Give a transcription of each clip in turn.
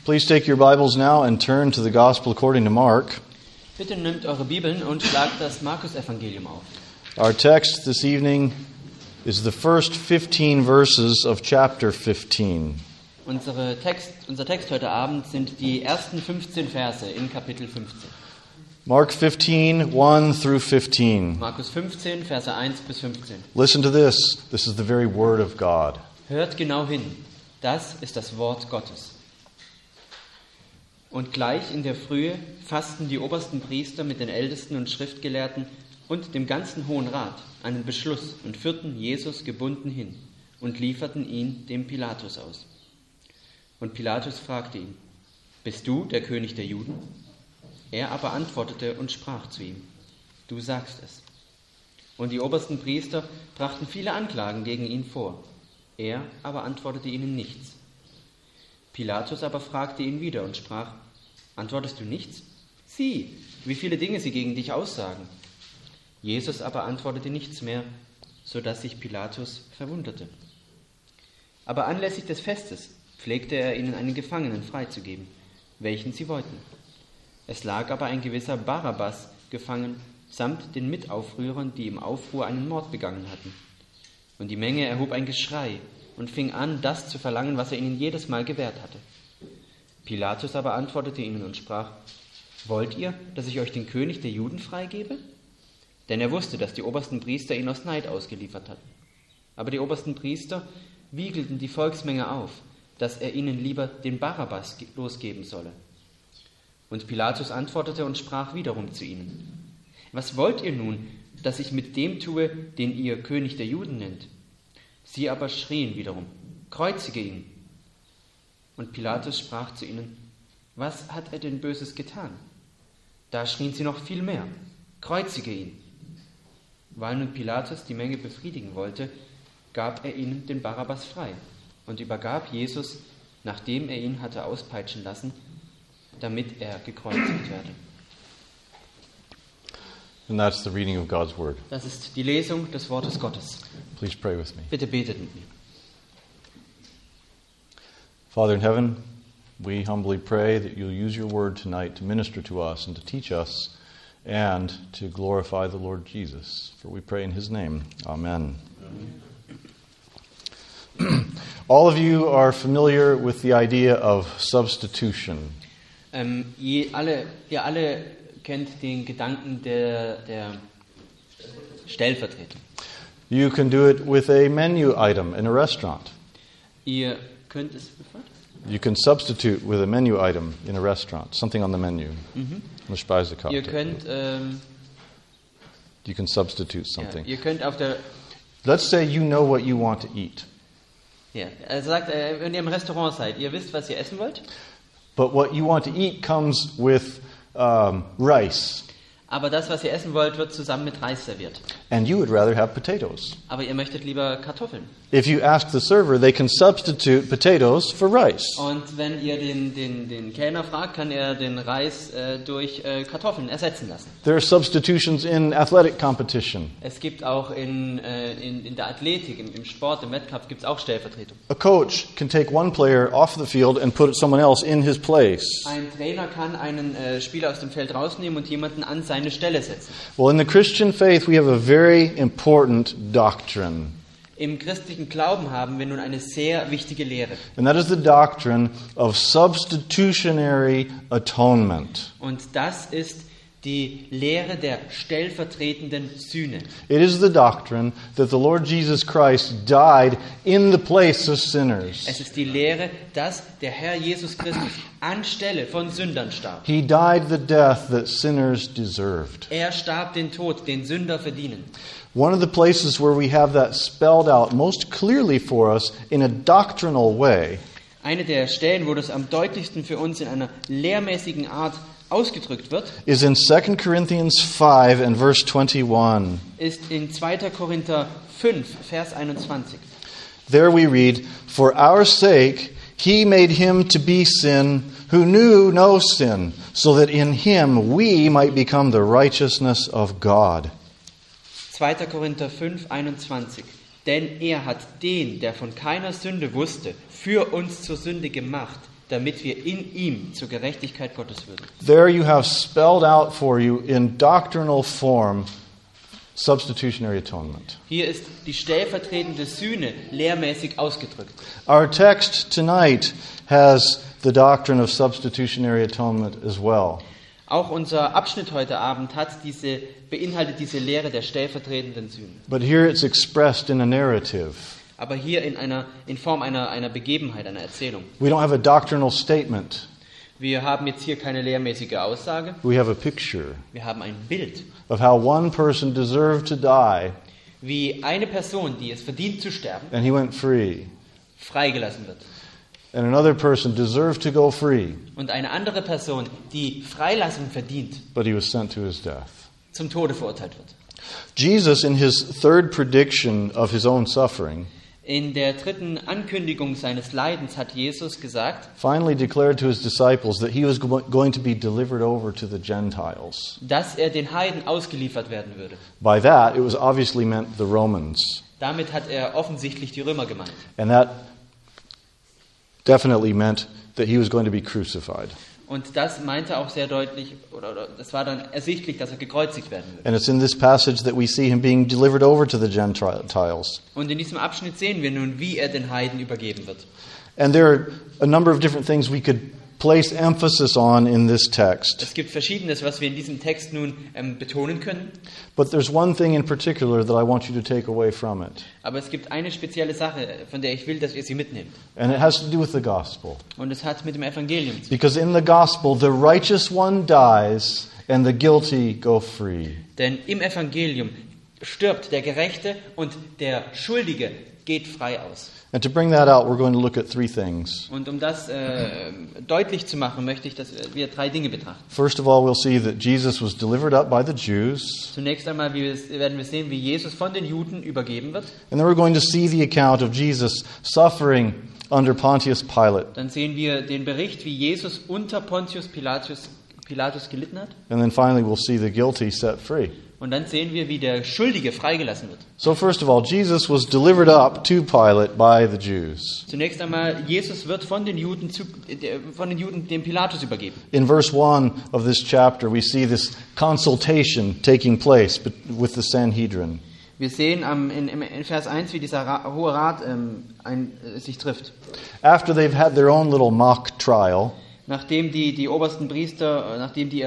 Please take your Bibles now and turn to the Gospel according to Mark. Bitte nehmt eure Bibeln und schlagt das Markus-Evangelium auf. Our text this evening is the first 15 verses of chapter 15. Unser Text heute Abend sind die ersten 15 Verse in Kapitel 15. Mark 15, 1 through 15. Markus 15, Verse 1 bis 15. Listen to this. This is the very word of God. Hört genau hin. Das ist das Wort Gottes. Und gleich in der Frühe fassten die obersten Priester mit den Ältesten und Schriftgelehrten und dem ganzen Hohen Rat einen Beschluss und führten Jesus gebunden hin und lieferten ihn dem Pilatus aus. Und Pilatus fragte ihn: Bist du der König der Juden? Er aber antwortete und sprach zu ihm: Du sagst es. Und die obersten Priester brachten viele Anklagen gegen ihn vor. Er aber antwortete ihnen nichts. Pilatus aber fragte ihn wieder und sprach: Antwortest du nichts? Sieh, wie viele Dinge sie gegen dich aussagen. Jesus aber antwortete nichts mehr, so dass sich Pilatus verwunderte. Aber anlässlich des Festes pflegte er ihnen einen Gefangenen freizugeben, welchen sie wollten. Es lag aber ein gewisser Barabbas gefangen, samt den Mitaufrührern, die im Aufruhr einen Mord begangen hatten. Und die Menge erhob ein Geschrei und fing an, das zu verlangen, was er ihnen jedes Mal gewährt hatte. Pilatus aber antwortete ihnen und sprach: Wollt ihr, dass ich euch den König der Juden freigebe? Denn er wusste, dass die obersten Priester ihn aus Neid ausgeliefert hatten. Aber die obersten Priester wiegelten die Volksmenge auf, dass er ihnen lieber den Barabbas losgeben solle. Und Pilatus antwortete und sprach wiederum zu ihnen: Was wollt ihr nun, dass ich mit dem tue, den ihr König der Juden nennt? Sie aber schrien wiederum: Kreuzige ihn! Und Pilatus sprach zu ihnen: Was hat er denn Böses getan? Da schrien sie noch viel mehr: Kreuzige ihn! Weil nun Pilatus die Menge befriedigen wollte, gab er ihnen den Barabbas frei und übergab Jesus, nachdem er ihn hatte auspeitschen lassen, damit er gekreuzigt werde. And that's the reading of God's Word. Das ist die Lesung des Wortes Gottes. Please pray with me. Bitte betet mit mir. Father in heaven, we humbly pray that you'll use your word tonight to minister to us and to teach us and to glorify the Lord Jesus. For we pray in his name. Amen. All of you are familiar with the idea of substitution. Ihr alle kennt den Gedanken der Stellvertretung. You can do it with a menu item in a restaurant. Ihr könnt es... You can substitute with a menu item in a restaurant, something on the menu. Eine Speisekarte. Ihr könnt... You can substitute something. Ja, ihr könnt auf der... Let's say you know what you want to eat. Ja, er sagt, wenn ihr im Restaurant seid, ihr wisst, was ihr essen wollt. But what you want to eat comes with rice. Aber das, was ihr essen wollt, wird zusammen mit Reis serviert. And you would rather have potatoes. Aber ihr möchtet lieber Kartoffeln. If you ask the server, they can substitute potatoes for rice. Und wenn ihr den Kellner fragt, kann er den Reis durch Kartoffeln ersetzen lassen. There are substitutions in athletic competition. Es gibt auch in der Athletik, im Sport, im Wettkampf gibt es auch Stellvertretung. A coach can take one player off the field and put someone else in his place. Ein Trainer kann einen Spieler aus dem Feld rausnehmen und jemanden an seine Stelle setzen. Well, in the Christian faith, we have a very important doctrine. Im christlichen Glauben haben wir nun eine sehr wichtige Lehre. And that is the doctrine of substitutionary atonement. Und das ist die Lehre der stellvertretenden Sühne. It is the doctrine that the Lord Jesus Christ died in the place of sinners. Es ist die Lehre, dass der Herr Jesus Christus anstelle von Sündern starb. He died the death that sinners deserved. Er starb den Tod, den Sünder verdienen. One of the places where we have that spelled out most clearly for us in a doctrinal way Eine der Stellen, wo das am deutlichsten für uns in einer lehrmäßigen Art ausgedrückt wird, is in 2 Corinthians 5 and verse 21. ist in 2. Korinther 5, Vers 21. There we read, "For our sake he made him to be sin who knew no sin, so that in him we might become the righteousness of God." 2. Korinther 5, 21. Denn er hat den, der von keiner Sünde wusste, für uns zur Sünde gemacht, damit wir in ihm zur Gerechtigkeit Gottes würden. There you have spelled out for you in doctrinal form substitutionary atonement. Hier ist die stellvertretende Sühne lehrmäßig ausgedrückt. Our text tonight has the doctrine of substitutionary atonement as well. Auch unser Abschnitt heute Abend beinhaltet diese Lehre der stellvertretenden Sühne. But here it's expressed in a narrative. Aber hier in Form einer Begebenheit, einer Erzählung. We don't have a doctrinal statement. Wir haben jetzt hier keine lehrmäßige Aussage. We have a picture Wir haben ein Bild, of how one person deserved to die wie eine Person, die es verdient zu sterben, and he went free. freigelassen wird. And another person deserved to go free, Und eine andere Person, die Freilassung verdient, but he was sent to his death. zum Tode verurteilt wird. Jesus, in his third prediction of his own suffering, In der dritten Ankündigung seines Leidens hat Jesus gesagt, finally declared to his disciples that he was going to be delivered over to the Gentiles. dass er den Heiden ausgeliefert werden würde. By that, it was obviously meant the Romans. Damit hat er offensichtlich die Römer gemeint. And that definitely meant that he was going to be crucified. Und das meinte auch sehr deutlich, oder das war dann ersichtlich, dass er gekreuzigt werden würde. And it's in this passage that we see him being delivered over to the Gentiles. Und in diesem Abschnitt sehen wir nun, wie er den Heiden übergeben wird. And there are a number of different things we could place emphasis on in this text. Es gibt Verschiedenes, was wir in diesem Text nun betonen können. But there's one thing in particular that I want you to take away from it. Aber es gibt eine spezielle Sache, von der ich will, dass ihr sie mitnehmt. And it has to do with the gospel. Und es hat mit dem Evangelium zu tun. Because in the gospel, the righteous one dies and the guilty go free. Denn im Evangelium stirbt der Gerechte und der Schuldige geht frei aus. And to bring that out, we're going to look at three things. Und um das deutlich zu machen, möchte ich, dass wir drei Dinge betrachten. First of all, we'll see that Jesus was delivered up by the Jews. Zunächst einmal werden wir sehen, wie Jesus von den Juden übergeben wird. And then we're going to see the account of Jesus suffering under Pontius Pilate. Dann sehen wir den Bericht, wie Jesus unter Pontius Pilatus gelitten hat. And then finally, we'll see the guilty set free. Und dann sehen wir, wie der Schuldige freigelassen wird. So first of all, Jesus was delivered up to Pilate by the Jews. Zunächst einmal, Jesus wird von den Juden dem Pilatus übergeben. In verse 1 of this chapter, we see this consultation taking place with the Sanhedrin. Wir sehen in Vers 1, wie dieser Hohe Rat sich trifft. After they've had their own little mock trial, Nachdem die obersten Priester, nachdem die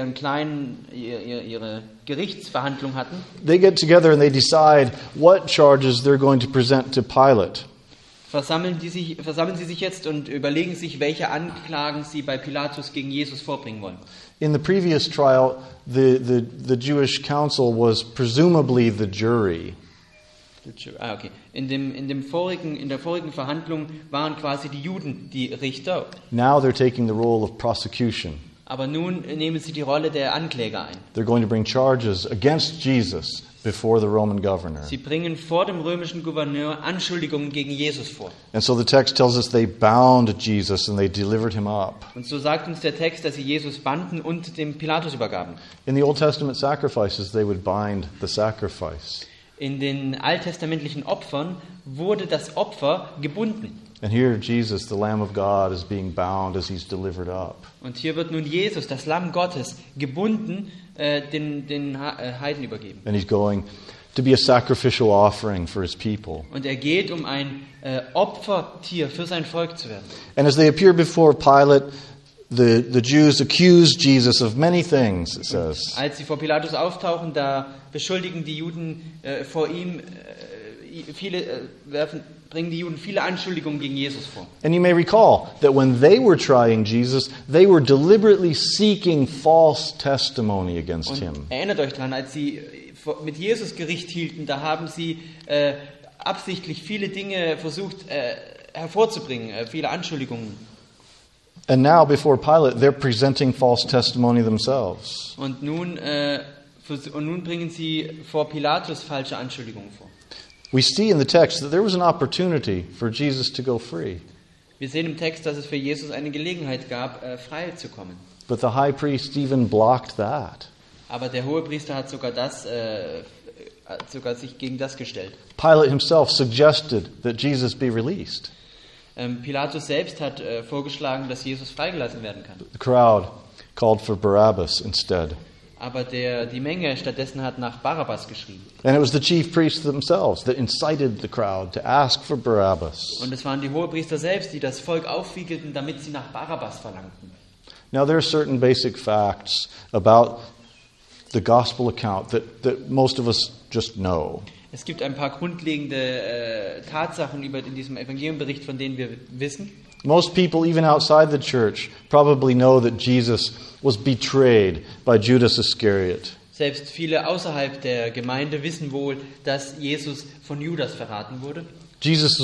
ihre Gerichtsverhandlung hatten, they get together and they decide what charges they're going to present to Pilate. versammeln sie sich jetzt und überlegen sich, welche Anklagen sie bei Pilatus gegen Jesus vorbringen wollen. In the previous trial, the Jewish council was presumably the jury. Okay. In der vorigen Verhandlung waren quasi die Juden die Richter. Now they're taking the role of prosecution. Aber nun nehmen sie die Rolle der Ankläger ein. They're going to bring charges against Jesus before the Roman governor. Sie bringen vor dem römischen Gouverneur Anschuldigungen gegen Jesus vor. And so the text tells us they bound Jesus and they delivered him up. Und so sagt uns der Text, dass sie Jesus banden und dem Pilatus übergaben. In the Old Testament sacrifices, they would bind the sacrifice. In den alttestamentlichen Opfern wurde das Opfer gebunden. And here Jesus, the Lamb of God, is being bound as he's delivered up. Und hier wird nun Jesus, das Lamm Gottes, gebunden, den Heiden übergeben. And he's going to be a sacrificial offering for his people. Und er geht, um ein Opfertier für sein Volk zu werden. And as they appear before Pilate, the Jews accuse Jesus of many things, it says. Als sie vor Pilatus auftauchen, da beschuldigen die Juden vor ihm bringen die Juden viele Anschuldigungen gegen Jesus vor. And you may recall that when they were trying Jesus, they were deliberately seeking false testimony against him. Erinnert euch daran, als sie mit Jesus Gericht hielten, da haben sie absichtlich viele Dinge versucht hervorzubringen, viele Anschuldigungen. And now before Pilate, they're presenting false testimony themselves. Und nun bringen sie vor Pilatus falsche Anschuldigungen vor. We see in the text that there was an opportunity for Jesus to go free. Wir sehen im Text, dass es für Jesus eine Gelegenheit gab, frei zu kommen. But the high priest even blocked that. Aber der Hohepriester hat sogar sich gegen das gestellt. Pilate himself suggested that Jesus be released. Pilatus selbst hat vorgeschlagen, dass Jesus freigelassen werden kann. The crowd called for Barabbas instead. Aber die Menge stattdessen hat nach Barabbas geschrien. And it was the chief priests themselves that incited the crowd to ask for Barabbas. Und es waren die Hohepriester selbst, die das Volk aufwiegelten, damit sie nach Barabbas verlangten. Now there are certain basic facts about the gospel account that most of us just know. Es gibt ein paar grundlegende Tatsachen in diesem Evangeliumbericht, von denen wir wissen. Most people, even outside the church, probably know that Jesus was betrayed by Judas Iscariot. Selbst viele außerhalb der Gemeinde wissen wohl, dass Jesus von Judas verraten wurde. Judas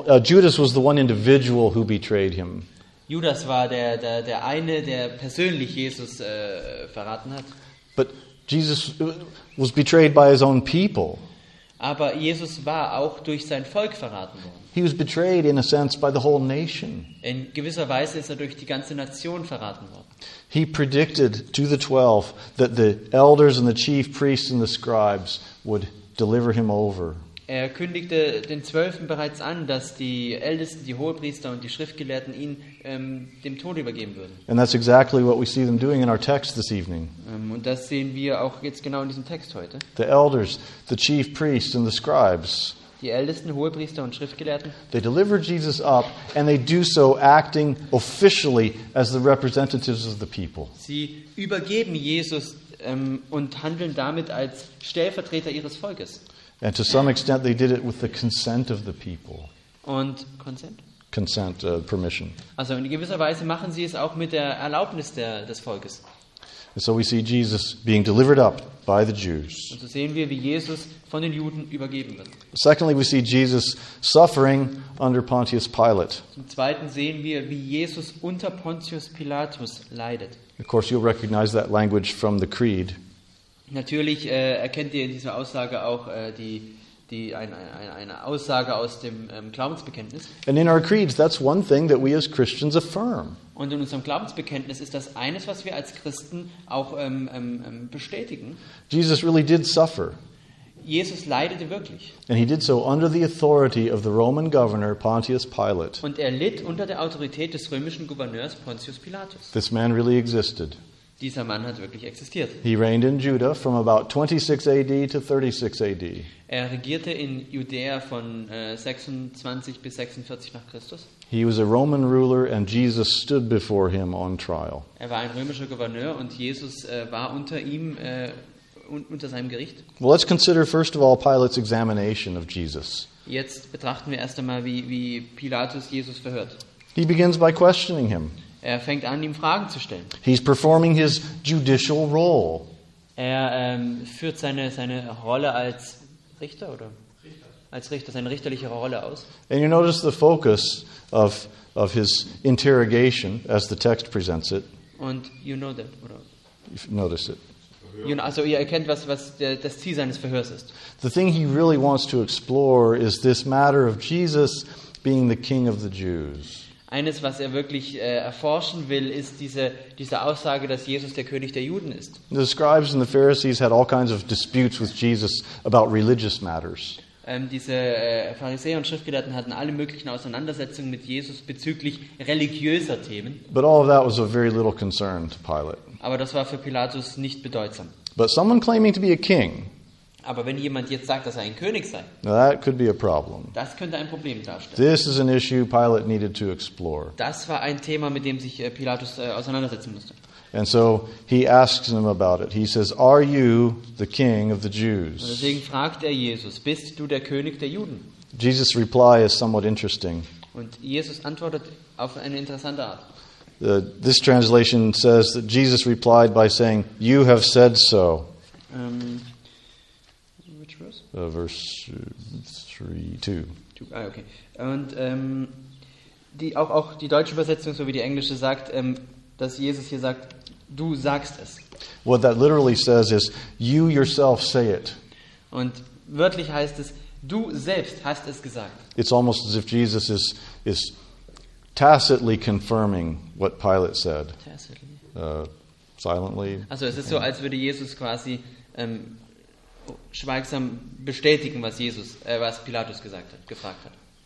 was the one individual who betrayed him. Judas war der eine, der persönlich Jesus verraten hat. But Jesus was betrayed by his own people. Aber Jesus war auch durch sein Volk verraten worden. He was betrayed, in a sense, by the whole nation. In gewisser Weise ist er durch die ganze Nation verraten worden. He predicted to the 12 that the elders and the chief priests and the scribes would deliver him over. Er kündigte den 12 bereits an, dass die Ältesten, die Hohepriester und die Schriftgelehrten ihn dem Tod übergeben würden. And that's exactly what we see them doing in our text this evening. Und das sehen wir auch jetzt genau in diesem Text heute. The elders, the chief priests and the scribes, Die Ältesten, Hohepriester und Schriftgelehrten, they deliver Jesus up, and they do so acting officially as the representatives of the people. sie übergeben Jesus und handeln damit als Stellvertreter ihres Volkes. And to some extent, they did it with the consent of the people. Und Consent? Permission. Also in gewisser Weise machen sie es auch mit der Erlaubnis des Volkes. And so we see Jesus being delivered up by the Jews. Und so sehen wir, wie Jesus von den Juden übergeben wird. Secondly, we see Jesus suffering under Pontius Pilate. Zum Zweiten sehen wir, wie Jesus unter Pontius Pilatus leidet. Of course, you'll recognize that language from the Creed. Natürlich erkennt ihr in dieser Aussage auch eine Aussage aus dem Glaubensbekenntnis. And in our creeds, that's one thing that we as Christians affirm. Und in unserem Glaubensbekenntnis ist das eines, was wir als Christen auch bestätigen. Jesus really did suffer. Jesus leidete wirklich. And he did so under the authority of the Roman governor, Pontius Pilate. Und er litt unter der Autorität des römischen Gouverneurs Pontius Pilatus. This man really existed. Dieser Mann hat wirklich existiert. He reigned in Judah from about 26 AD to 36 AD. Er regierte in Judäa von 26 bis 46 nach Christus. He was a Roman ruler, and Jesus stood before him on trial. Er war ein römischer Gouverneur und Jesus war unter ihm, unter seinem Gericht. Well, let's consider first of all Pilate's examination of Jesus. Jetzt betrachten wir erst einmal, wie Pilatus Jesus verhört. He begins by questioning him. Er fängt an, ihm Fragen zu stellen. He's performing his judicial role. Er führt seine Rolle als Richter oder als Richter, seine richterliche Rolle aus. And you notice the focus of his interrogation as the text presents it. Und you know that, oder? You notice it. Also ihr erkennt, was das Ziel seines Verhörs ist. The thing he really wants to explore is this matter of Jesus being the king of the Jews. Eines, was er wirklich erforschen will, ist diese Aussage, dass Jesus der König der Juden ist. The scribes and the Pharisees had all kinds of disputes with Jesus about religious matters. Diese Pharisäer und Schriftgelehrten hatten alle möglichen Auseinandersetzungen mit Jesus bezüglich religiöser Themen. But all of that was of very little concern to Pilate. Aber das war für Pilatus nicht bedeutsam. But someone claiming to be a king, Aber wenn jemand jetzt sagt, dass er ein König sei, now that could be a problem. das könnte ein Problem darstellen. This is an issue Pilate needed to explore. Das war ein Thema, mit dem sich Pilatus auseinandersetzen musste. And so he asks him about it. He says, "Are you the king of the Und Jews?" deswegen fragt er Jesus, bist du der König der Juden? Jesus' reply is somewhat interesting. Und Jesus antwortet auf eine interessante Art. This translation says that Jesus replied by saying, "You have said so." Which verse? Verse 2. Okay. Und auch die deutsche Übersetzung sowie die englische sagt, dass Jesus hier sagt, du sagst es. What that literally says is, "You yourself say it." Und wörtlich heißt es, du selbst hast es gesagt. It's almost as if Jesus is tacitly confirming what Pilate said. Silently. Also es ist so, als würde Jesus quasi schweigsam bestätigen, was Pilatus gefragt hat.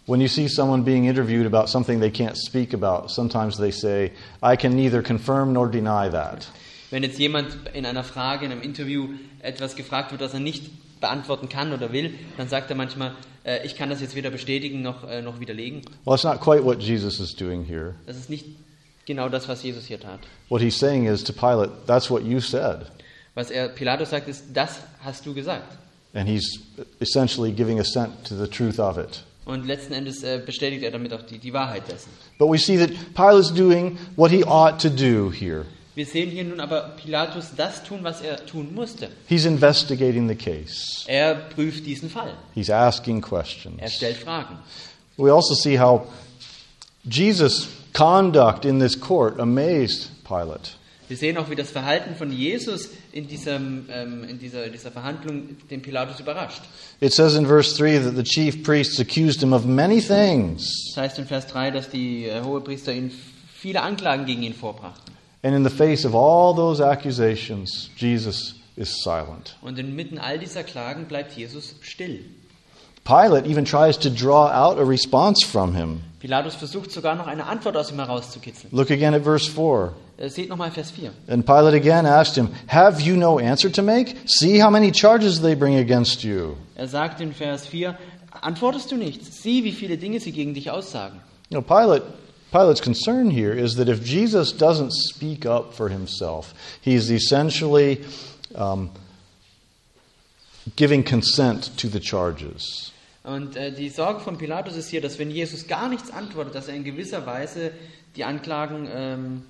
When you see someone being interviewed about something they can't speak about, sometimes they say, I can neither confirm nor deny that. Wenn jetzt jemand in einer Frage, in einem Interview etwas gefragt wird, was er nicht beantworten kann oder will, dann sagt er manchmal, ich kann das jetzt weder bestätigen noch widerlegen. Well, that's not quite what Jesus is doing here. Das ist nicht genau das, was Jesus hier tat. What he's saying is to Pilate, that's what you said. Was Pilatus sagt, ist, das hast du gesagt. And he's essentially giving assent to the truth of it. Und letzten Endes bestätigt er damit auch die Wahrheit dessen. But we see that Pilate's doing what he ought to do here. Wir sehen hier nun aber Pilatus das tun, was er tun musste. He's investigating the case. Er prüft diesen Fall. He's asking questions. Er stellt Fragen. We also see how Jesus' conduct in this court amazed Pilate. Wir sehen auch, wie das Verhalten von Jesus in dieser Verhandlung den Pilatus überrascht. It says in verse 3 that the chief priests accused him of many things. Das heißt in Vers 3, dass die Hohepriester ihn viele Anklagen gegen ihn vorbrachten. And in the face of all those accusations, Jesus is silent. Und inmitten all dieser Klagen bleibt Jesus still. Pilate even tries to draw out a response from him. Pilatus versucht sogar noch eine Antwort aus ihm herauszukitzeln. Look again at verse 4. Seht nochmal Vers 4. And Pilate again asked him, Have you no answer to make? See how many charges they bring against you. Er sagt in Vers 4, antwortest du nicht? Sieh, wie viele Dinge sie gegen dich aussagen. You know, Pilate's concern here is that if Jesus doesn't speak up for himself, he's essentially giving consent to the charges. Und die Sorge von Pilatus ist hier, dass wenn Jesus gar nichts antwortet, dass er in gewisser Weise den Anklagen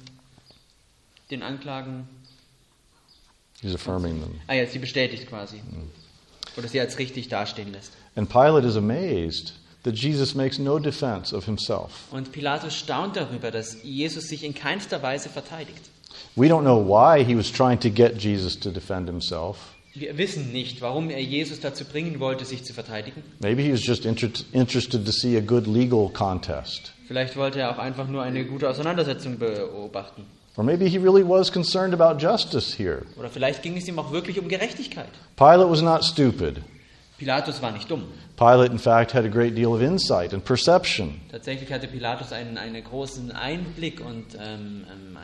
He's affirming them. sie bestätigt quasi. Oder sie als richtig dastehen lässt. And Pilate is amazed that Jesus makes no defense of himself. Und Pilatus staunt darüber, dass Jesus sich in keinster Weise verteidigt. We don't know why he was trying to get Jesus to defend himself. Wir wissen nicht, warum er Jesus dazu bringen wollte, sich zu verteidigen. Maybe he was just interested to see a good legal contest. Vielleicht wollte er auch einfach nur eine gute Auseinandersetzung beobachten. Or maybe he really was concerned about justice here. Oder vielleicht ging es ihm auch wirklich um Gerechtigkeit. Pilate was not stupid. Pilatus war nicht dumm. Pilate, in fact, had a great deal of insight and perception. Tatsächlich hatte Pilatus einen großen Einblick und eine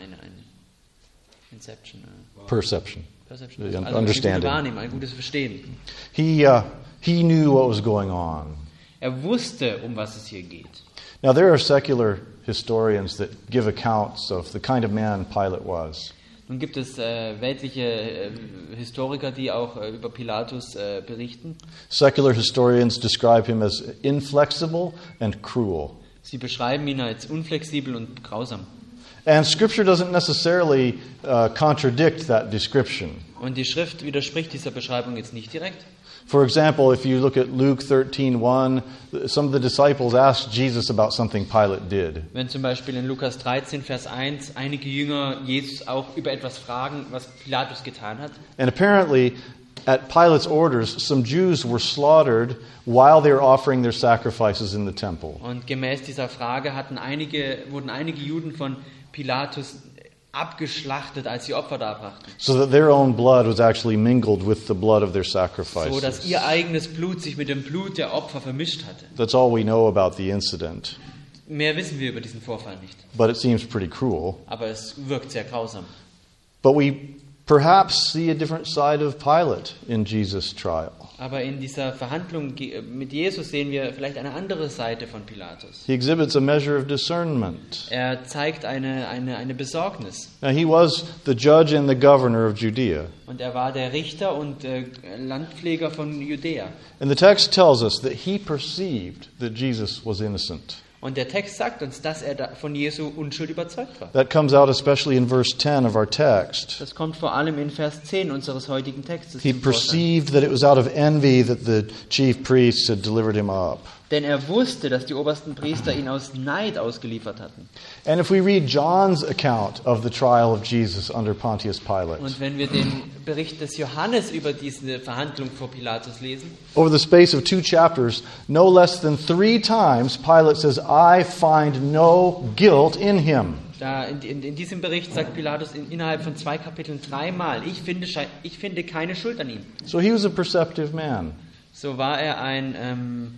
Inception. Perception. Also Understanding. eine gute Wahrnehmung, ein gutes Verstehen. He knew what was going on. Er wusste, um was es hier geht. Now, there are secular historians that give accounts of the kind of man Pilate was. Nun gibt es weltliche Historiker, die auch über Pilatus berichten. Secular historians describe him as inflexible and cruel. Sie beschreiben ihn als unflexibel und grausam. And Scripture doesn't necessarily contradict that description. Und die Schrift widerspricht dieser Beschreibung jetzt nicht direkt. For example, if you look at Luke 13:1, some of the disciples asked Jesus about something Pilate did. Wenn zum Beispiel in Lukas 13, Vers 1 einige Jünger Jesus auch über etwas fragen, was Pilatus getan hat. And apparently, at Pilate's orders, some Jews were slaughtered while they were offering their sacrifices in the temple. Und gemäß dieser Frage wurden einige Juden von Pilatus abgeschlachtet, als sie Opfer darbrachten. So that their own blood was actually mingled with the blood of their sacrifices. So dass ihr eigenes Blut sich mit dem Blut der Opfer vermischt hatte. That's all we know about the incident. Mehr wissen wir über diesen Vorfall nicht. But it seems pretty cruel. Aber es wirkt sehr grausam. But we perhaps see a different side of Pilate in Jesus' trial. Aber in dieser Verhandlung mit Jesus sehen wir vielleicht eine andere Seite von Pilatus. He exhibits a measure of discernment. Er zeigt eine Besorgnis. Now, he was the judge and the governor of Judea. Und er war der Richter und Landpfleger von Judäa. And the text tells us that he perceived that Jesus was innocent. Und der Text sagt uns, dass er von Jesu Unschuld überzeugt war. That comes out especially in verse 10 of our text. Das kommt vor allem in Vers 10 unseres heutigen Textes He zum Vorschein. perceived that it was out of envy that the chief priests had delivered him up. Denn er wusste, dass die obersten Priester ihn aus Neid ausgeliefert hatten. And if we read John's account of the trial of Jesus under Pontius Pilate, Und wenn wir den Bericht des Johannes über diese Verhandlung vor Pilatus lesen, over the space of 2 chapters, no less than 3 times Pilate says, I find no guilt in him. da in diesem Bericht sagt Pilatus innerhalb von 2 Kapiteln 3-mal, ich finde keine Schuld an ihm. So he was a perceptive man. So war er ein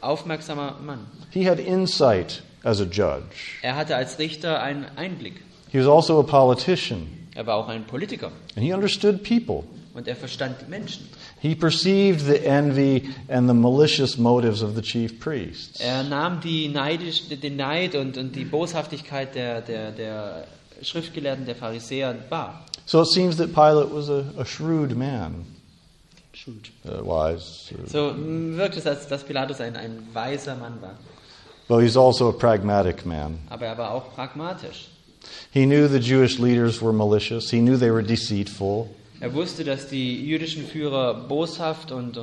aufmerksamer Mann. He had insight as a judge. Er hatte als Richter einen Einblick. He was also a politician, Er war auch ein Politiker and he understood people. und er verstand die Menschen. He perceived the envy and the malicious motives of the chief priests. Er nahm den Neid und die Boshaftigkeit der Schriftgelehrten, der Pharisäer wahr. So it seems that Pilate was a shrewd man, wise. So wirkt es, als dass Pilatus ein weiser Mann war. But he's also a pragmatic man. Aber er war auch pragmatisch. He knew the Jewish leaders were malicious. He knew they were deceitful. Er wusste, dass die jüdischen Führer boshaft und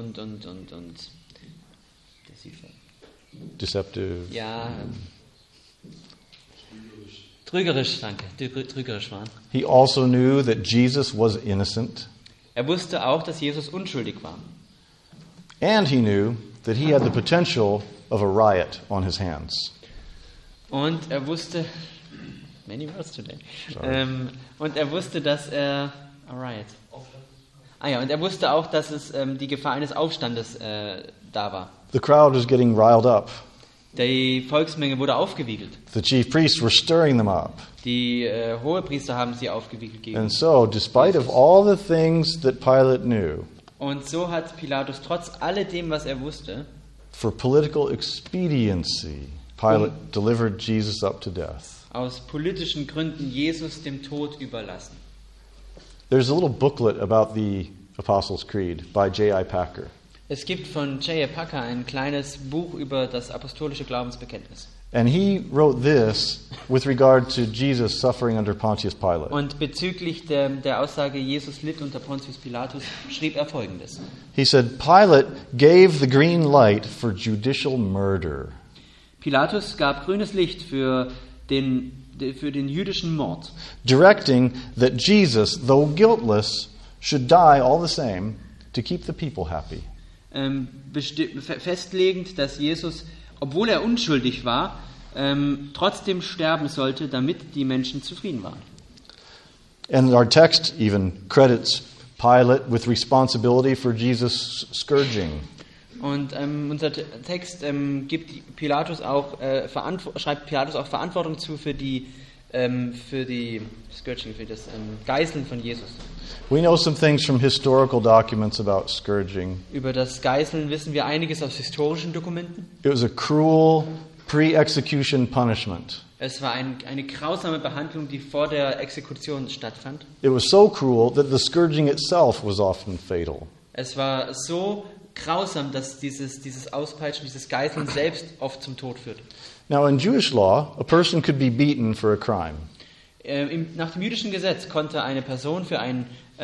Deceptive. ja, trügerisch waren. He also knew that Jesus was innocent. Er wusste auch, dass Jesus unschuldig war. And he knew that he had the potential of a riot on his hands. Und er wusste, many words today. Sorry. Und er wusste, dass er und er wusste auch, dass es die Gefahr eines Aufstandes da war. The crowd was getting riled up. Die Volksmenge wurde aufgewiegelt. The chief priests were stirring them up. Die Hohepriester haben sie aufgewiegelt gegen. And so, despite of all the things that Pilate knew, Und so hat Pilatus trotz alledem, was er wusste, for political expediency, Pilate delivered Jesus up to death. aus politischen Gründen Jesus dem Tod überlassen. There's a little booklet about the Apostles' Creed by J.I. Packer. Es gibt von J.I. Packer ein kleines Buch über das apostolische Glaubensbekenntnis. And he wrote this with regard to Jesus suffering under Pontius Pilate. Und bezüglich der Aussage, Jesus litt unter Pontius Pilatus, schrieb er Folgendes. He said, Pilate gave the green light for judicial murder. Pilatus gab grünes Licht für den jüdischen Mord, directing that Jesus, though guiltless, should die all the same to keep the people happy. Festlegend, dass Jesus, obwohl er unschuldig war, trotzdem sterben sollte, damit die Menschen zufrieden waren. And our text even credits Pilate with responsibility for Jesus' scourging. Und unser Text schreibt Pilatus auch Verantwortung zu für die Scourging, für das Geißeln von Jesus. We know some things from historical documents about scourging. Über das Geißeln wissen wir einiges aus historischen Dokumenten. It was a cruel pre-execution punishment. Es war eine grausame Behandlung, die vor der Exekution stattfand. It was so cruel that the scourging itself was often fatal. Es war so grausam, dass dieses Auspeitschen, dieses Geißeln selbst oft zum Tod führte. Now, in Jewish law, a person could be beaten for a crime. Nach dem jüdischen Gesetz konnte eine Person für ein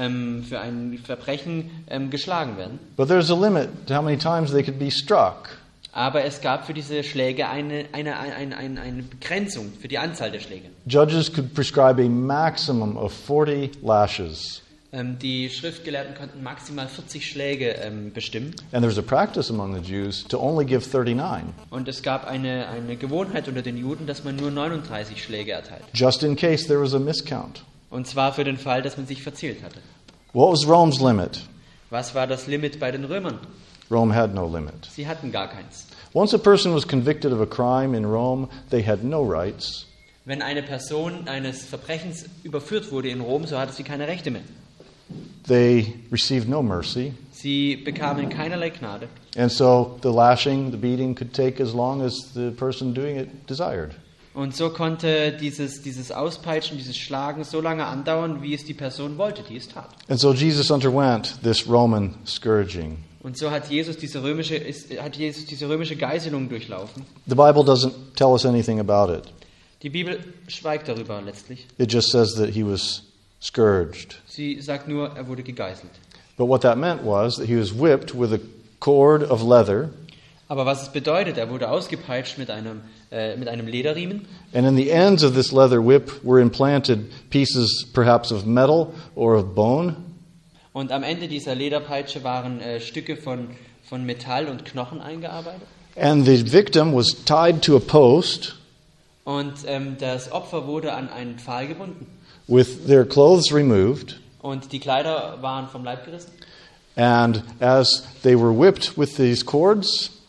Verbrechen geschlagen werden. But there's a limit to how many times they could be struck. Aber es gab für diese Schläge eine Begrenzung für die Anzahl der Schläge. Judges could prescribe a maximum of 40 lashes. Die Schriftgelehrten konnten maximal 40 Schläge bestimmen. And there's a practice among the Jews to only give 39, Und es gab eine Gewohnheit unter den Juden, dass man nur 39 Schläge erteilt. just in case there was a miscount. Und zwar für den Fall, dass man sich verzählt hatte. What was Rome's limit? Was war das Limit bei den Römern? Rome had no limit. Sie hatten gar keins. Once a person was convicted of a crime in Rome, they had no rights. Wenn eine Person eines Verbrechens überführt wurde in Rom, so hatte sie keine Rechte mehr. They received no mercy. Sie bekamen keinerlei Gnade. And so the lashing, the beating could take as long as the person doing it desired. Und so konnte dieses Auspeitschen, dieses Schlagen so lange andauern, wie es die Person wollte, die es tat. And so Jesus underwent this Roman scourging. Und so hat Jesus diese römische Geißelung durchlaufen. The Bible doesn't tell us anything about it. Die Bibel schweigt darüber letztlich. It just says that he was scourged. Sie sagt nur, er wurde gegeißelt. But what that meant was that he was whipped with a cord of leather. Aber was es bedeutet, er wurde ausgepeitscht mit einem Lederriemen. And in the ends of this leather whip were implanted pieces perhaps of metal or of bone. Und am Ende dieser Lederpeitsche waren Stücke von Metall und Knochen eingearbeitet. And the victim was tied to a post Und das Opfer wurde an einen Pfahl gebunden. with their clothes removed. Und die Kleider waren vom Leib gerissen. And as they were whipped with these cords,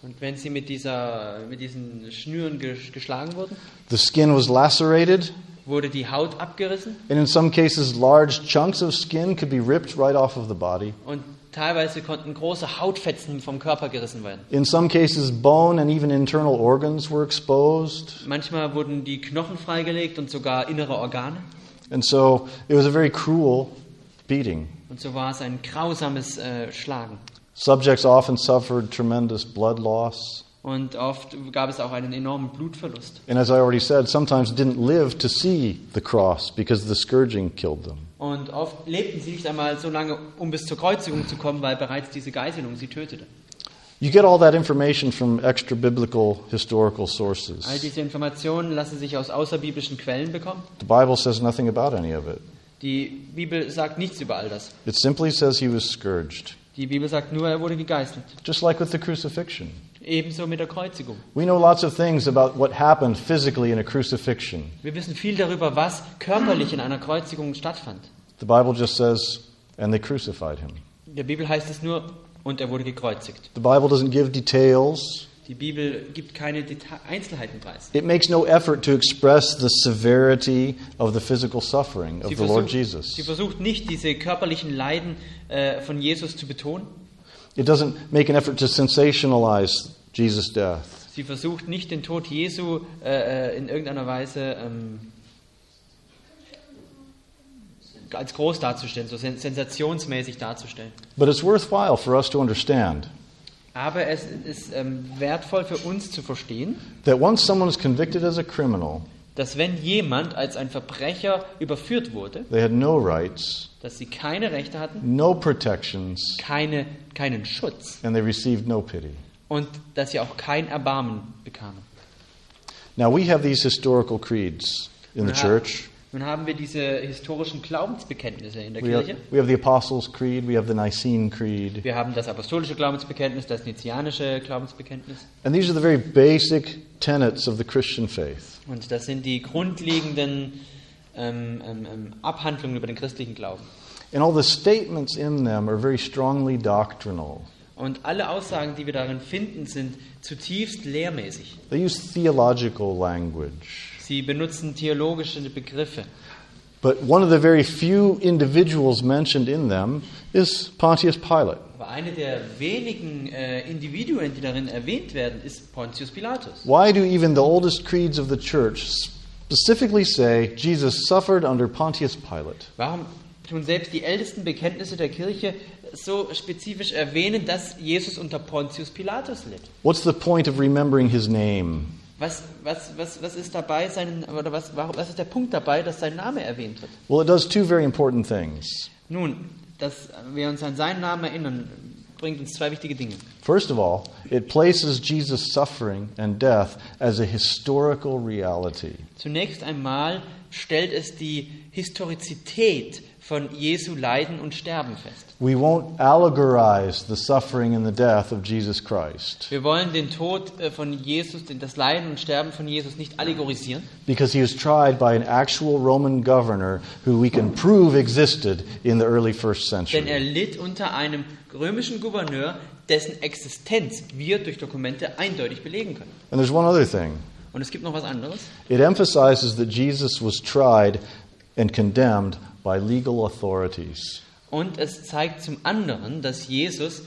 Und wenn sie mit diesen Schnüren geschlagen wurden, the skin was lacerated, wurde die Haut abgerissen and in some cases large chunks of skin could be ripped right off of the body. und teilweise konnten große Hautfetzen vom Körper gerissen werden. In some cases bone and even internal organs were exposed. Manchmal wurden die Knochen freigelegt und sogar innere Organe. And so it was a very cruel beating. Und so war es ein grausames Schlagen. Subjects often suffered tremendous blood loss. Und oft gab es auch einen enormen Blutverlust. And as I already said, sometimes didn't live to see the cross because the scourging killed them. Und oft lebten sie nicht einmal so lange, um bis zur Kreuzigung zu kommen, weil bereits diese Geißelung sie tötete. You get all that information from extra-biblical historical sources. All diese Informationen lassen sich aus außerbiblischen Quellen bekommen. The Bible says nothing about any of it. Die Bibel sagt nichts über all das. It simply says he was scourged, Die Bibel sagt nur, er wurde gegeißelt. just like with the crucifixion. Ebenso mit der Kreuzigung. We know lots of things about what happened physically in a crucifixion. Wir wissen viel darüber, was körperlich in einer Kreuzigung stattfand. The Bible just says, and they crucified him. In der Bibel heißt es nur, und er wurde gekreuzigt. The Bible doesn't give details. Die Bibel gibt keine Einzelheiten preis. It makes no effort to express the severity of the physical suffering of the Lord Jesus. Sie versucht nicht, diese körperlichen Leiden von Jesus zu betonen. It doesn't make an effort to sensationalize Jesus' death. Sie versucht nicht, den Tod Jesu in irgendeiner Weise als groß darzustellen, so sensationsmäßig darzustellen. But it's worthwhile for us to understand Aber es ist wertvoll für uns zu verstehen, that once someone is convicted as a criminal, dass wenn jemand als ein Verbrecher überführt wurde, they had no rights, dass sie keine Rechte hatten, no protections, keinen Schutz and they received no pity. und dass sie auch kein Erbarmen bekamen. Now we have these historical creeds in the church. Nun haben wir diese historischen Glaubensbekenntnisse in der We have Kirche. the Apostles' Creed, we have the Nicene Creed. Wir haben das apostolische Glaubensbekenntnis, das nizianische Glaubensbekenntnis. And these are the very basic tenets of the Christian faith. Und das sind die grundlegenden Abhandlungen über den christlichen Glauben. And all the statements in them are very strongly doctrinal. Und alle Aussagen, die wir darin finden, sind zutiefst lehrmäßig. They use theological language. Sie benutzen theologische Begriffe. But one of the very few individuals mentioned in them is Pontius Pilate. Aber eine der wenigen Individuen, die darin erwähnt werden, ist Pontius Pilatus. Why do even the oldest creeds of the church specifically say Jesus suffered under Pontius Pilate? Warum tun selbst die ältesten Bekenntnisse der Kirche so spezifisch erwähnen, dass Jesus unter Pontius Pilatus litt? What's the point of remembering his name? Was ist dabei, was ist der Punkt dabei, dass sein Name erwähnt wird? Well, it does two very important things. Nun, dass wir uns an seinen Namen erinnern, bringt uns zwei wichtige Dinge. First of all, it places Jesus' suffering and death as a historical reality. Zunächst einmal stellt es die Historizität von Jesu Leiden und Sterben fest. We won't allegorize the suffering and the death of Jesus Christ Wir wollen den Tod von Jesus, das Leiden und Sterben von Jesus nicht allegorisieren, because he was tried by an actual Roman governor who we can prove existed in the early first denn er century. litt unter einem römischen Gouverneur, dessen Existenz wir durch Dokumente eindeutig belegen können. And there's one other thing. Und es gibt noch was anderes. It emphasizes that Jesus was tried and condemned by legal authorities. Und es zeigt zum anderen, dass Jesus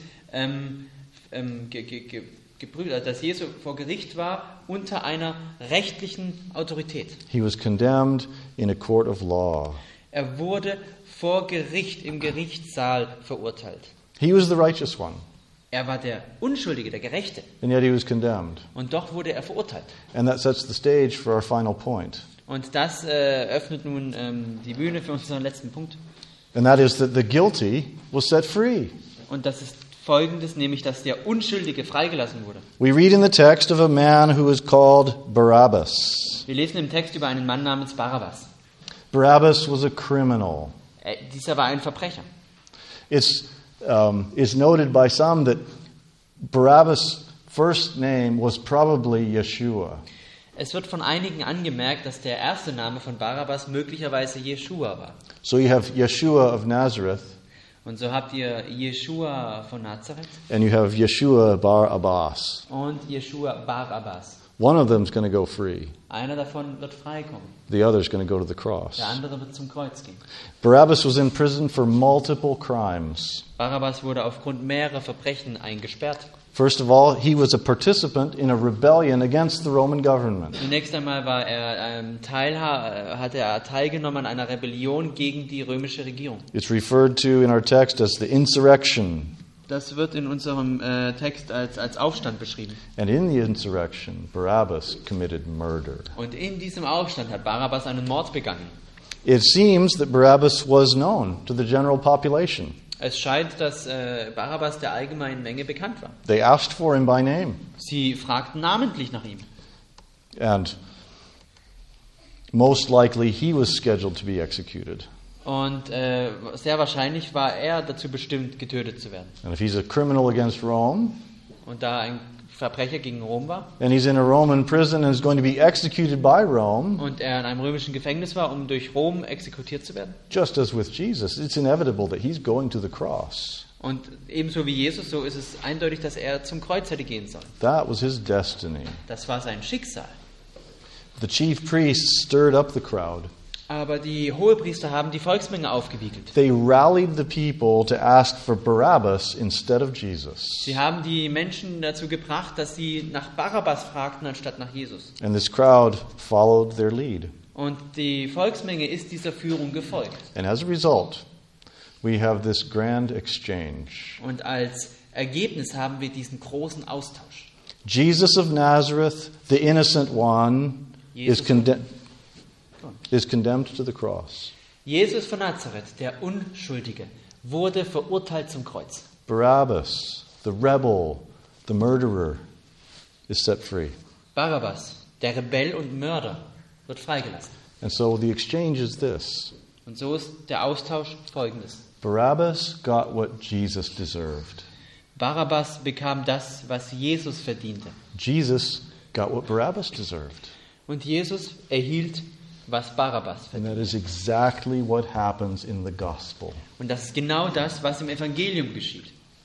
dass Jesus vor Gericht war unter einer rechtlichen Autorität. He was condemned in a court of law. Er wurde vor Gericht im Gerichtssaal verurteilt. He was the righteous one, Er war der Unschuldige, der Gerechte. and yet he was condemned. Und doch wurde er verurteilt. And that sets the stage for our final point. Und das öffnet nun die Bühne für unseren letzten Punkt. And that is that the guilty was set free. Und das ist Folgendes, nämlich, dass der Unschuldige freigelassen wurde. We read in the text of a man who is called Barabbas. Wir lesen im Text über einen Mann namens Barabbas. Barabbas was a criminal. Dieser war ein Verbrecher. It's noted by some that Barabbas' first name was probably Yeshua. Es wird von einigen angemerkt, dass der erste Name von Barabbas möglicherweise Jeschua war. So you have Yeshua of Nazareth, Und so habt ihr Jeschua von Nazareth and you have Yeshua bar Abbas. und Jeschua Bar Abbas. One of them is going to go free. Einer davon wird freikommen, The other is going to go to the cross. der andere wird zum Kreuz gehen. Barabbas was in prison for multiple crimes. Barabbas wurde aufgrund mehrerer Verbrechen eingesperrt. First of all, he was a participant in a rebellion against the Roman government. Zunächst einmal war er hatte er teilgenommen an einer Rebellion gegen die römische Regierung. It's referred to in our text as the insurrection. Das wird in unserem Text als Aufstand beschrieben. And in the insurrection, Barabbas committed murder. Und in diesem Aufstand hat Barabbas einen Mord begangen. It seems that Barabbas was known to the general population. Es scheint, dass Barabbas der allgemeinen Menge bekannt war. They asked for him by name. Sie fragten namentlich nach ihm. And most likely he was scheduled to be executed. Und sehr wahrscheinlich war er dazu bestimmt, getötet zu werden. And if he's a criminal against Rome, Und da ein Verbrecher gegen Rom war and he's in a Roman prison and is going to be executed by Rome, und er in einem römischen Gefängnis war, um durch Rom exekutiert zu werden. just as with Jesus, it's inevitable that he's going to the cross. Und ebenso wie Jesus, so ist es eindeutig, dass er zum Kreuz hätte gehen sollen. That was his destiny. Das war sein Schicksal. The chief priests stirred up the crowd. Aber die Hohepriester haben die Volksmenge aufgewiegelt. They rallied the people to ask for Barabbas instead of Jesus. Sie haben die Menschen dazu gebracht, dass sie nach Barabbas fragten, anstatt nach Jesus. And this crowd followed their lead. Und die Volksmenge ist dieser Führung gefolgt. And as a result, we have this grand exchange. Und als Ergebnis haben wir diesen großen Austausch. Jesus of Nazareth, the innocent one, is condemned to the cross. Jesus von Nazareth, der Unschuldige, wurde verurteilt zum Kreuz. Barabbas, the rebel, the murderer, is set free. Barabbas, der Rebell und Mörder, wird freigelassen. And so the exchange is this. Und so ist der Austausch folgendes. Barabbas got what Jesus deserved. Barabbas bekam das, was Jesus verdiente. Jesus got what Barabbas deserved. Und Jesus erhielt, was Barabbas And verdiente. that is exactly what happens in the gospel. Und das ist genau das, was im Evangelium geschieht.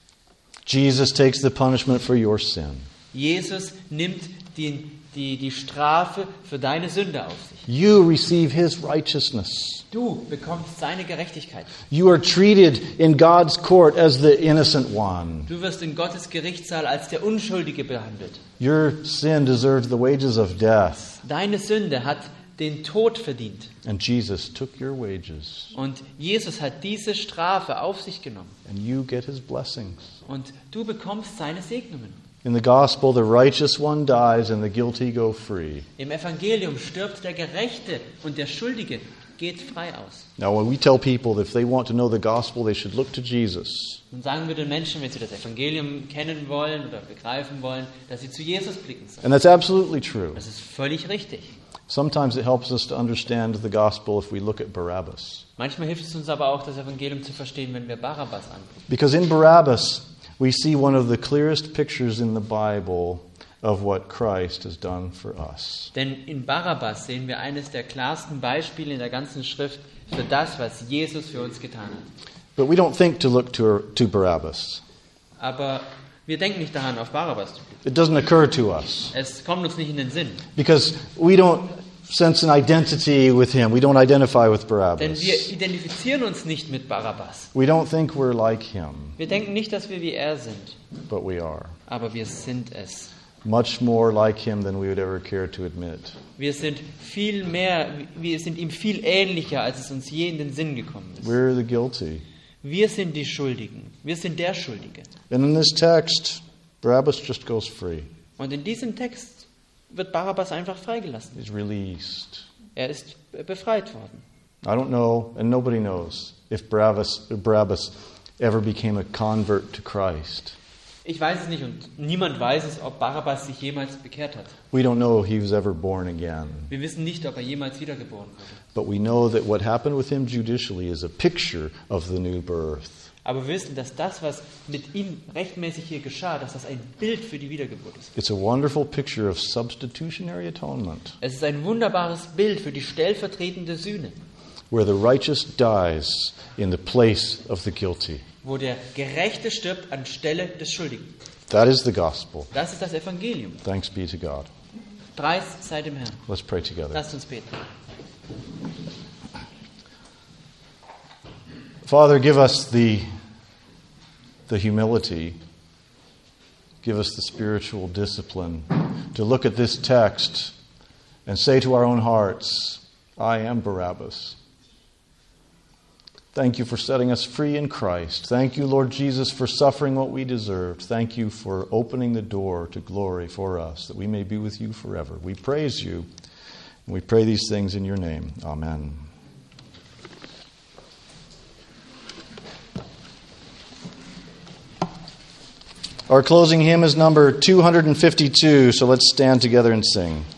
Jesus takes the punishment for your sin. Jesus nimmt die Strafe für deine Sünde auf sich. You receive his righteousness. Du bekommst seine Gerechtigkeit. You are treated in God's court as the innocent one. Du wirst in Gottes Gerichtssaal als der Unschuldige behandelt. Your sin deserved the wages of death. Deine Sünde hat den Tod verdient. And Jesus took your wages. Und Jesus hat diese Strafe auf sich genommen. And you get his blessings. Und du bekommst seine Segnungen. In the gospel, the righteous one dies and the guilty go free. Im Evangelium stirbt der Gerechte und der Schuldige geht frei aus. Now, when we tell people that if they want to know the gospel, they should look to Jesus. Und sagen wir den Menschen, wenn sie das Evangelium kennen wollen oder begreifen wollen, dass sie zu Jesus blicken sollen. And that's absolutely true. Das ist völlig richtig. Sometimes it helps us to understand the gospel if we look at Barabbas. Manchmal hilft es uns aber auch, das Evangelium zu verstehen, wenn wir Barabbas angucken. Because in Barabbas, we see one of the clearest pictures in the Bible of what Christ has done for us. Denn in Barabbas sehen wir eines der klarsten Beispiele in der ganzen Schrift für das, was Jesus für uns getan hat. But we don't think to look to Barabbas. Aber wir denken nicht daran, auf Barabbas zu blicken. It doesn't occur to us. Es kommt uns nicht in den Sinn. Because we don't sense an identity with him. We don't identify with Denn Barabbas. wir identifizieren uns nicht mit Barabbas. We don't think we're like him, Wir denken nicht, dass wir wie er sind. but we are. Aber wir sind es. Much more like him than we would ever care to admit. Wir sind ihm viel ähnlicher, als es uns je in den Sinn gekommen ist. We're the guilty. Wir sind die Schuldigen. Wir sind der Schuldige. And in this text, Barabbas just goes free. Und in diesem Text wird Barabbas einfach freigelassen. He's released. Er ist befreit worden. I don't know, and nobody knows, if Barabbas ever became a convert to Christ. Ich weiß es nicht und niemand weiß es, ob Barabbas sich jemals bekehrt hat. We don't know if he was ever born again. Wir wissen nicht, ob er jemals wiedergeboren wurde. But we know that what happened with him judicially is a picture of the new birth. Aber wir wissen, dass das, was mit ihm rechtmäßig hier geschah, dass das ein Bild für die Wiedergeburt ist. It's a wonderful picture of substitutionary atonement. Es ist ein wunderbares Bild für die stellvertretende Sühne. where the righteous dies in the place of the guilty. Wo der Gerechte stirbt anstelle des Schuldigen. That is the gospel. Das ist das Evangelium. Thanks be to God. Preis sei dem Herrn. Let's pray together. Lasst uns beten. Father, give us the humility, give us the spiritual discipline to look at this text and say to our own hearts, I am Barabbas. Thank you for setting us free in Christ. Thank you, Lord Jesus, for suffering what we deserved. Thank you for opening the door to glory for us, that we may be with you forever. We praise you, and we pray these things in your name. Amen. Our closing hymn is number 252, so let's stand together and sing.